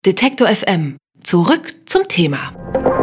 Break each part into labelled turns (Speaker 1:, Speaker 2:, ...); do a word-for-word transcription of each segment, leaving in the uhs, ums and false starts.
Speaker 1: Detektor F M. Zurück zum Thema.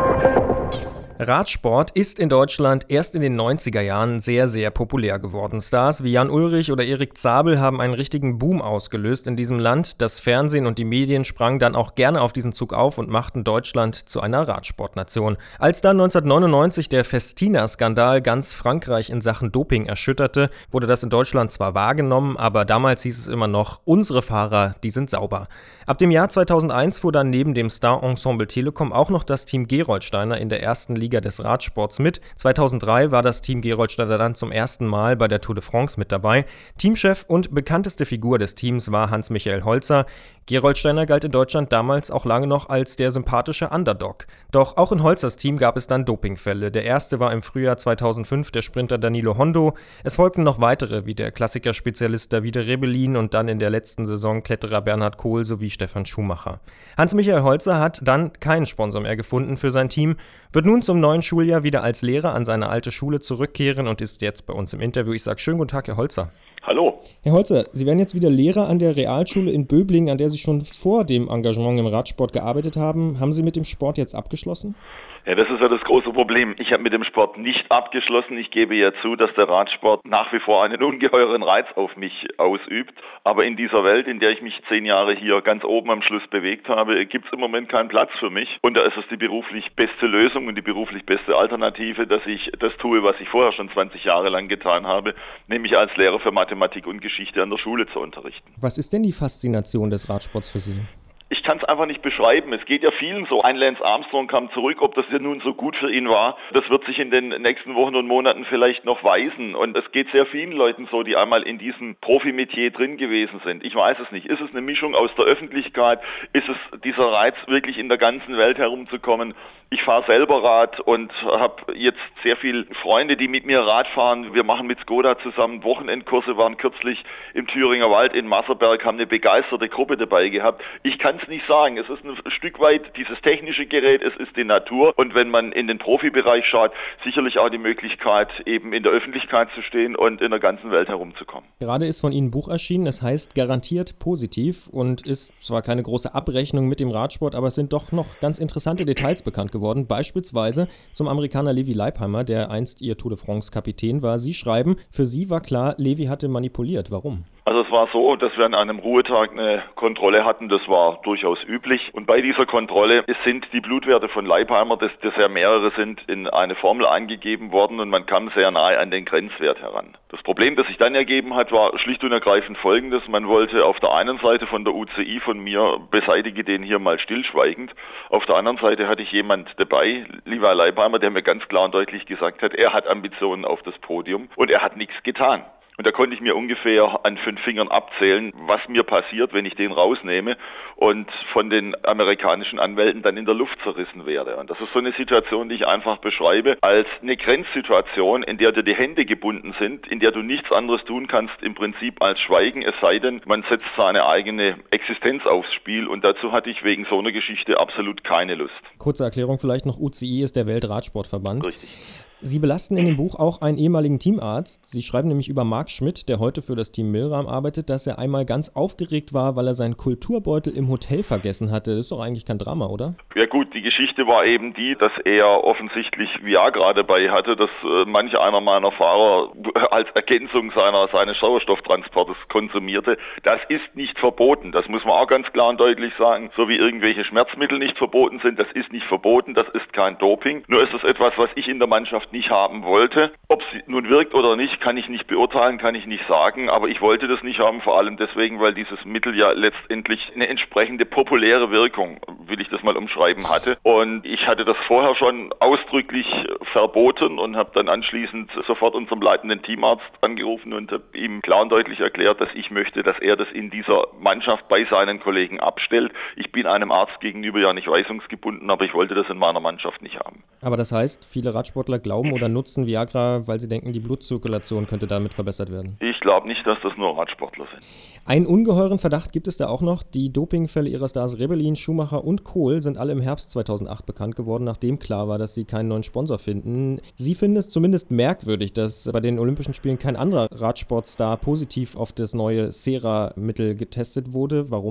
Speaker 2: Radsport ist in Deutschland erst in den neunziger Jahren sehr, sehr populär geworden. Stars wie Jan Ullrich oder Erik Zabel haben einen richtigen Boom ausgelöst in diesem Land. Das Fernsehen und die Medien sprangen dann auch gerne auf diesen Zug auf und machten Deutschland zu einer Radsportnation. Als dann neunzehnhundertneunundneunzig der Festina-Skandal ganz Frankreich in Sachen Doping erschütterte, wurde das in Deutschland zwar wahrgenommen, aber damals hieß es immer noch, unsere Fahrer, die sind sauber. Ab dem Jahr zweitausendeins fuhr dann neben dem Star-Ensemble Telekom auch noch das Team Gerolsteiner in der ersten Liga des Radsports mit. zweitausenddrei war das Team Gerolsteiner dann zum ersten Mal bei der Tour de France mit dabei. Teamchef und bekannteste Figur des Teams war Hans-Michael Holzer. Gerolsteiner galt in Deutschland damals auch lange noch als der sympathische Underdog. Doch auch in Holzers Team gab es dann Dopingfälle. Der erste war im Frühjahr zweitausendfünf der Sprinter Danilo Hondo. Es folgten noch weitere, wie der Klassikerspezialist Davide Rebellin und dann in der letzten Saison Kletterer Bernhard Kohl sowie Stefan Schumacher. Hans-Michael Holzer hat dann keinen Sponsor mehr gefunden für sein Team, wird nun zum neuen Schuljahr wieder als Lehrer an seine alte Schule zurückkehren und ist jetzt bei uns im Interview. Ich sage schönen guten Tag, Herr Holzer.
Speaker 3: Hallo.
Speaker 2: Herr Holzer, Sie werden jetzt wieder Lehrer an der Realschule in Böblingen, an der Sie schon vor dem Engagement im Radsport gearbeitet haben. Haben Sie mit dem Sport jetzt abgeschlossen?
Speaker 3: Ja, das ist ja das große Problem. Ich habe mit dem Sport nicht abgeschlossen. Ich gebe ja zu, dass der Radsport nach wie vor einen ungeheuren Reiz auf mich ausübt. Aber in dieser Welt, in der ich mich zehn Jahre hier ganz oben am Schluss bewegt habe, gibt es im Moment keinen Platz für mich. Und da ist es die beruflich beste Lösung und die beruflich beste Alternative, dass ich das tue, was ich vorher schon zwanzig Jahre lang getan habe, nämlich als Lehrer für Mathematik und Geschichte an der Schule zu unterrichten.
Speaker 2: Was ist denn die Faszination des Radsports für Sie?
Speaker 3: Ich kann es einfach nicht beschreiben. Es geht ja vielen so. Ein Lance Armstrong kam zurück. Ob das ja nun so gut für ihn war, das wird sich in den nächsten Wochen und Monaten vielleicht noch weisen. Und es geht sehr vielen Leuten so, die einmal in diesem Profimetier drin gewesen sind. Ich weiß es nicht. Ist es eine Mischung aus der Öffentlichkeit? Ist es dieser Reiz, wirklich in der ganzen Welt herumzukommen? Ich fahre selber Rad und habe jetzt sehr viele Freunde, die mit mir Rad fahren. Wir machen mit Skoda zusammen Wochenendkurse, waren kürzlich im Thüringer Wald in Masserberg, haben eine begeisterte Gruppe dabei gehabt. Ich kann es nicht sagen. Es ist ein Stück weit dieses technische Gerät, es ist die Natur. Und wenn man in den Profibereich schaut, sicherlich auch die Möglichkeit, eben in der Öffentlichkeit zu stehen und in der ganzen Welt herumzukommen.
Speaker 2: Gerade ist von Ihnen ein Buch erschienen, es heißt Garantiert positiv und ist zwar keine große Abrechnung mit dem Radsport, aber es sind doch noch ganz interessante Details bekannt geworden. Beispielsweise zum Amerikaner Levi Leipheimer, der einst Ihr Tour de France-Kapitän war. Sie schreiben, für Sie war klar, Levi hatte manipuliert. Warum?
Speaker 3: Also es war so, dass wir an einem Ruhetag eine Kontrolle hatten, das war durchaus üblich. Und bei dieser Kontrolle sind die Blutwerte von Leipheimer, dass das ja mehrere sind, in eine Formel eingegeben worden und man kam sehr nahe an den Grenzwert heran. Das Problem, das sich dann ergeben hat, war schlicht und ergreifend folgendes. Man wollte auf der einen Seite von der U C I von mir, beseitige den hier mal stillschweigend. Auf der anderen Seite hatte ich jemand dabei, Levi Leipheimer, der mir ganz klar und deutlich gesagt hat, er hat Ambitionen auf das Podium und er hat nichts getan. Und da konnte ich mir ungefähr an fünf Fingern abzählen, was mir passiert, wenn ich den rausnehme und von den amerikanischen Anwälten dann in der Luft zerrissen werde. Und das ist so eine Situation, die ich einfach beschreibe als eine Grenzsituation, in der dir die Hände gebunden sind, in der du nichts anderes tun kannst im Prinzip als schweigen, es sei denn, man setzt seine eigene Existenz aufs Spiel. Und dazu hatte ich wegen so einer Geschichte absolut keine Lust.
Speaker 2: Kurze Erklärung vielleicht noch, U C I ist der Weltradsportverband.
Speaker 3: Richtig.
Speaker 2: Sie belasten in dem Buch auch einen ehemaligen Teamarzt. Sie schreiben nämlich über Marc Schmidt, der heute für das Team Milram arbeitet, dass er einmal ganz aufgeregt war, weil er seinen Kulturbeutel im Hotel vergessen hatte. Das ist doch eigentlich kein Drama, oder?
Speaker 3: Ja gut, die Geschichte war eben die, dass er offensichtlich Viagra dabei hatte, dass äh, manch einer meiner Fahrer als Ergänzung seiner, seines Sauerstofftransportes konsumierte. Das ist nicht verboten, das muss man auch ganz klar und deutlich sagen. So wie irgendwelche Schmerzmittel nicht verboten sind, das ist nicht verboten, das ist kein Doping. Nur ist es etwas, was ich in der Mannschaft nicht haben wollte. Ob sie nun wirkt oder nicht, kann ich nicht beurteilen, kann ich nicht sagen, aber ich wollte das nicht haben, vor allem deswegen, weil dieses Mittel ja letztendlich eine entsprechende populäre Wirkung, will ich das mal umschreiben, hatte. Und ich hatte das vorher schon ausdrücklich verboten und habe dann anschließend sofort unserem leitenden Teamarzt angerufen und habe ihm klar und deutlich erklärt, dass ich möchte, dass er das in dieser Mannschaft bei seinen Kollegen abstellt. Ich bin einem Arzt gegenüber ja nicht weisungsgebunden, aber ich wollte das in meiner Mannschaft nicht haben.
Speaker 2: Aber das heißt, viele Radsportler glauben oder nutzen Viagra, weil sie denken, die Blutzirkulation könnte damit verbessert werden?
Speaker 3: Ich glaube nicht, dass das nur Radsportler sind.
Speaker 2: Einen ungeheuren Verdacht gibt es da auch noch. Die Dopingfälle ihrer Stars Rebellin, Schumacher und Kohl sind alle im Herbst zweitausendacht bekannt geworden, nachdem klar war, dass sie keinen neuen Sponsor finden. Sie finden es zumindest merkwürdig, dass bei den Olympischen Spielen kein anderer Radsportstar positiv auf das neue Sera-Mittel getestet wurde. Warum?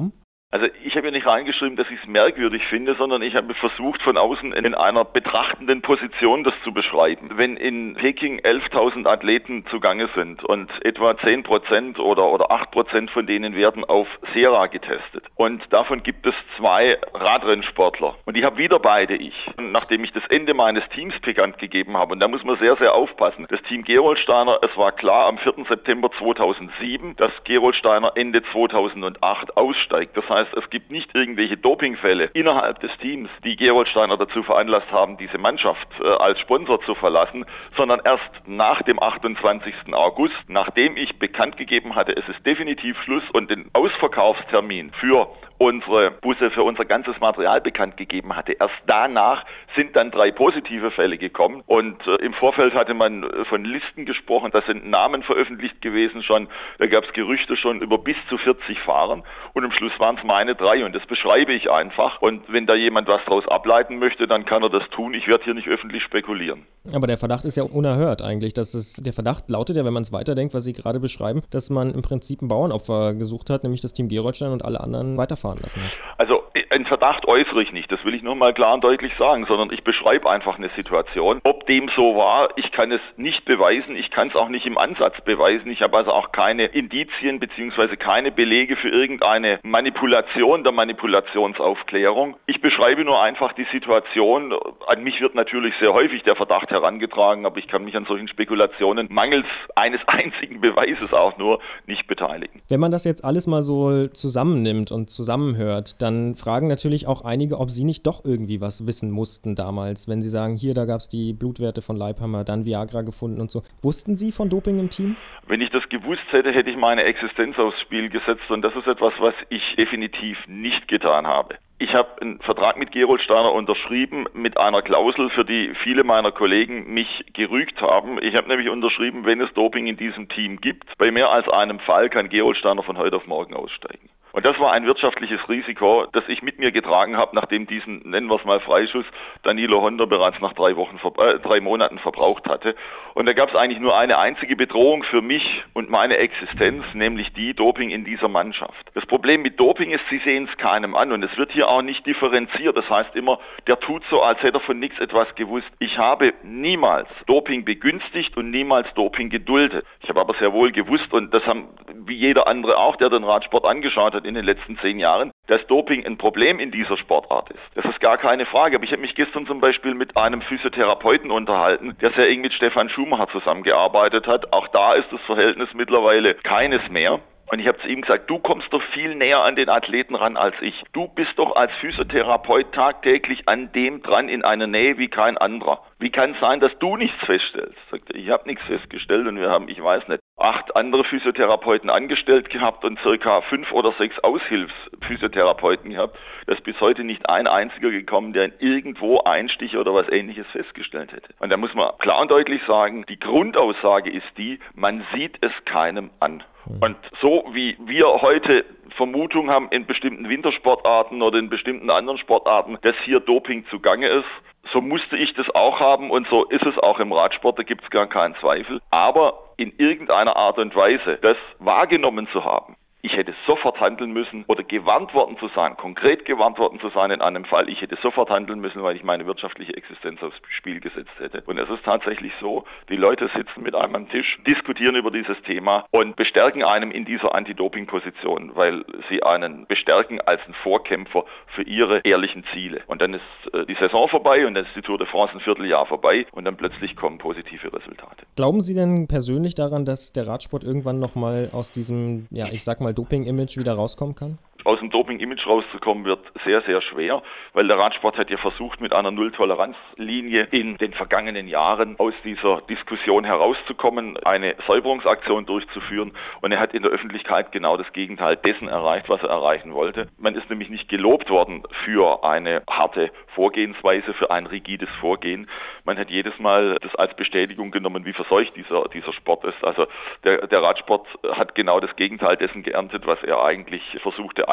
Speaker 3: Also ich habe ja nicht reingeschrieben, dass ich es merkwürdig finde, sondern ich habe versucht, von außen in einer betrachtenden Position das zu beschreiben. Wenn in Peking elftausend Athleten zugange sind und etwa zehn Prozent oder, oder acht Prozent von denen werden auf Sera getestet und davon gibt es zwei Radrennsportler und die habe wieder beide ich. Und nachdem ich das Ende meines Teams bekannt gegeben habe, und da muss man sehr, sehr aufpassen, das Team Gerolsteiner, es war klar am vierten September zweitausendsieben, dass Gerolsteiner Ende zweitausendacht aussteigt. Das heißt, es gibt nicht irgendwelche Dopingfälle innerhalb des Teams, die Gerolsteiner dazu veranlasst haben, diese Mannschaft äh, als Sponsor zu verlassen, sondern erst nach dem achtundzwanzigsten August, nachdem ich bekannt gegeben hatte, es ist definitiv Schluss und den Ausverkaufstermin für unsere Busse, für unser ganzes Material bekannt gegeben hatte. Erst danach sind dann drei positive Fälle gekommen und äh, im Vorfeld hatte man äh, von Listen gesprochen, da sind Namen veröffentlicht gewesen schon, da gab es Gerüchte schon über bis zu vierzig Fahrern und im Schluss waren es meine drei und das beschreibe ich einfach und wenn da jemand was daraus ableiten möchte, dann kann er das tun. Ich werde hier nicht öffentlich spekulieren.
Speaker 2: Aber der Verdacht ist ja unerhört eigentlich, dass es, der Verdacht lautet ja, wenn man es weiterdenkt, was Sie gerade beschreiben, dass man im Prinzip ein Bauernopfer gesucht hat, nämlich das Team Gerolstein und alle anderen weiterfahren lassen hat.
Speaker 3: Also einen Verdacht äußere ich nicht, das will ich nur mal klar und deutlich sagen, sondern ich beschreibe einfach eine Situation. Ob dem so war, ich kann es nicht beweisen, ich kann es auch nicht im Ansatz beweisen. Ich habe also auch keine Indizien bzw. keine Belege für irgendeine Manipulation der Manipulationsaufklärung. Ich beschreibe nur einfach die Situation. An mich wird natürlich sehr häufig der Verdacht herangetragen, aber ich kann mich an solchen Spekulationen mangels eines einzigen Beweises auch nur nicht beteiligen.
Speaker 2: Wenn man das jetzt alles mal so zusammennimmt und zusammenhört, dann fragen natürlich auch einige, ob Sie nicht doch irgendwie was wissen mussten damals, wenn Sie sagen, hier, da gab es die Blutwerte von Leipheimer, dann Viagra gefunden und so. Wussten Sie von Doping im Team?
Speaker 3: Wenn ich das gewusst hätte, hätte ich meine Existenz aufs Spiel gesetzt und das ist etwas, was ich definitiv nicht getan habe. Ich habe einen Vertrag mit Gerolsteiner unterschrieben mit einer Klausel, für die viele meiner Kollegen mich gerügt haben. Ich habe nämlich unterschrieben, wenn es Doping in diesem Team gibt, bei mehr als einem Fall kann Gerolsteiner von heute auf morgen aussteigen. Und das war ein wirtschaftliches Risiko, das ich mit mir getragen habe, nachdem diesen, nennen wir es mal Freischuss, Danilo Honda bereits nach drei Wochen, äh, drei Monaten verbraucht hatte. Und da gab es eigentlich nur eine einzige Bedrohung für mich und meine Existenz, nämlich die Doping in dieser Mannschaft. Das Problem mit Doping ist, Sie sehen es keinem an und es wird hier auch nicht differenziert. Das heißt immer, der tut so, als hätte er von nichts etwas gewusst. Ich habe niemals Doping begünstigt und niemals Doping geduldet. Ich habe aber sehr wohl gewusst und das haben wie jeder andere auch, der den Radsport angeschaut hat in den letzten zehn Jahren, dass Doping ein Problem in dieser Sportart ist. Das ist gar keine Frage. Aber ich habe mich gestern zum Beispiel mit einem Physiotherapeuten unterhalten, der sehr eng mit Stefan Schumacher zusammengearbeitet hat. Auch da ist das Verhältnis mittlerweile keines mehr. Und ich habe zu ihm gesagt, du kommst doch viel näher an den Athleten ran als ich. Du bist doch als Physiotherapeut tagtäglich an dem dran in einer Nähe wie kein anderer. Wie kann es sein, dass du nichts feststellst? Sagt er, ich habe nichts festgestellt und wir haben, ich weiß nicht, acht andere Physiotherapeuten angestellt gehabt und circa fünf oder sechs Aushilfsphysiotherapeuten gehabt. Da ist bis heute nicht ein einziger gekommen, der in irgendwo Einstiche oder was Ähnliches festgestellt hätte. Und da muss man klar und deutlich sagen, die Grundaussage ist die, man sieht es keinem an. Und so wie wir heute Vermutung haben in bestimmten Wintersportarten oder in bestimmten anderen Sportarten, dass hier Doping zugange ist, so musste ich das auch haben und so ist es auch im Radsport, da gibt es gar keinen Zweifel. Aber in irgendeiner Art und Weise das wahrgenommen zu haben, ich hätte sofort handeln müssen oder gewarnt worden zu sein, konkret gewarnt worden zu sein in einem Fall. Ich hätte sofort handeln müssen, weil ich meine wirtschaftliche Existenz aufs Spiel gesetzt hätte. Und es ist tatsächlich so, die Leute sitzen mit einem am Tisch, diskutieren über dieses Thema und bestärken einem in dieser Anti-Doping-Position, weil sie einen bestärken als einen Vorkämpfer für ihre ehrlichen Ziele. Und dann ist äh, die Saison vorbei und dann ist die Tour de France ein Vierteljahr vorbei und dann plötzlich kommen positive Resultate.
Speaker 2: Glauben Sie denn persönlich daran, dass der Radsport irgendwann nochmal aus diesem, ja, ich sag mal, Doping-Image wieder rauskommen kann?
Speaker 3: Aus dem Doping-Image rauszukommen wird sehr, sehr schwer, weil der Radsport hat ja versucht, mit einer Null-Toleranz-Linie in den vergangenen Jahren aus dieser Diskussion herauszukommen, eine Säuberungsaktion durchzuführen und er hat in der Öffentlichkeit genau das Gegenteil dessen erreicht, was er erreichen wollte. Man ist nämlich nicht gelobt worden für eine harte Vorgehensweise, für ein rigides Vorgehen. Man hat jedes Mal das als Bestätigung genommen, wie verseucht dieser, dieser Sport ist. Also der, der Radsport hat genau das Gegenteil dessen geerntet, was er eigentlich versuchte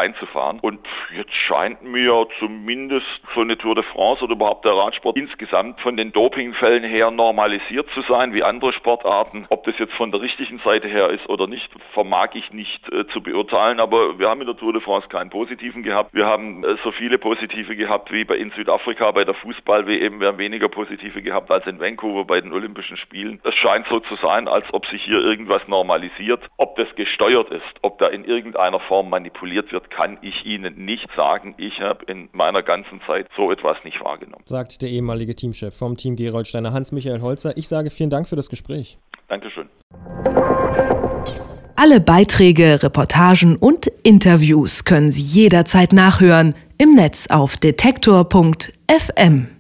Speaker 3: reinzufahren. Und jetzt scheint mir zumindest so eine Tour de France oder überhaupt der Radsport insgesamt von den Dopingfällen her normalisiert zu sein, wie andere Sportarten. Ob das jetzt von der richtigen Seite her ist oder nicht, vermag ich nicht äh, zu beurteilen. Aber wir haben in der Tour de France keinen positiven gehabt. Wir haben äh, so viele positive gehabt wie bei in Südafrika bei der Fußball-W M. Wir haben weniger positive gehabt als in Vancouver bei den Olympischen Spielen. Es scheint so zu sein, als ob sich hier irgendwas normalisiert. Ob das gesteuert ist, ob da in irgendeiner Form manipuliert wird, kann ich Ihnen nicht sagen. Ich habe in meiner ganzen Zeit so etwas nicht wahrgenommen.
Speaker 2: Sagt der ehemalige Teamchef vom Team Gerolsteiner, Hans-Michael Holzer. Ich sage vielen Dank für das Gespräch.
Speaker 3: Dankeschön.
Speaker 1: Alle Beiträge, Reportagen und Interviews können Sie jederzeit nachhören im Netz auf detektor punkt f m.